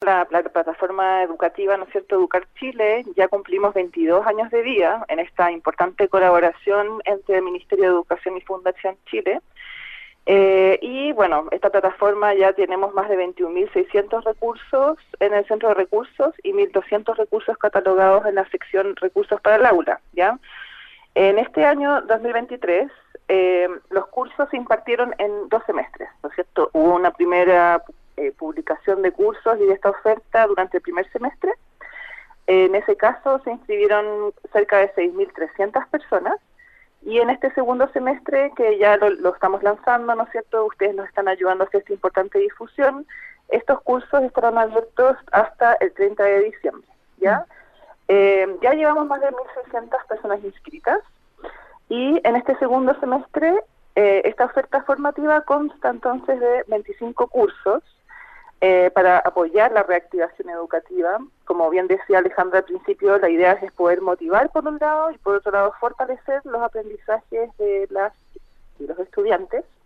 la plataforma educativa, ¿no es cierto?, Educar Chile, ya cumplimos 22 años de vida en esta importante colaboración entre el Ministerio de Educación y Fundación Chile. Y bueno, esta plataforma ya tenemos más de 21.600 recursos en el centro de recursos y 1.200 recursos catalogados en la sección recursos para el aula, ¿ya? En este año 2023, los cursos se impartieron en 2 semestres, ¿no es cierto? Hubo una primera publicación de cursos y de esta oferta durante el primer semestre. En ese caso se inscribieron cerca de 6.300 personas. Y en este segundo semestre, que ya lo estamos lanzando, ¿no es cierto?, ustedes nos están ayudando a hacer esta importante difusión, estos cursos estarán abiertos hasta el 30 de diciembre, ¿ya? Ya llevamos más de 1.600 personas inscritas, y en este segundo semestre, esta oferta formativa consta entonces de 25 cursos, para apoyar la reactivación educativa. Como bien decía Alejandra al principio, la idea es poder motivar por un lado y por otro lado fortalecer los aprendizajes de las y los estudiantes,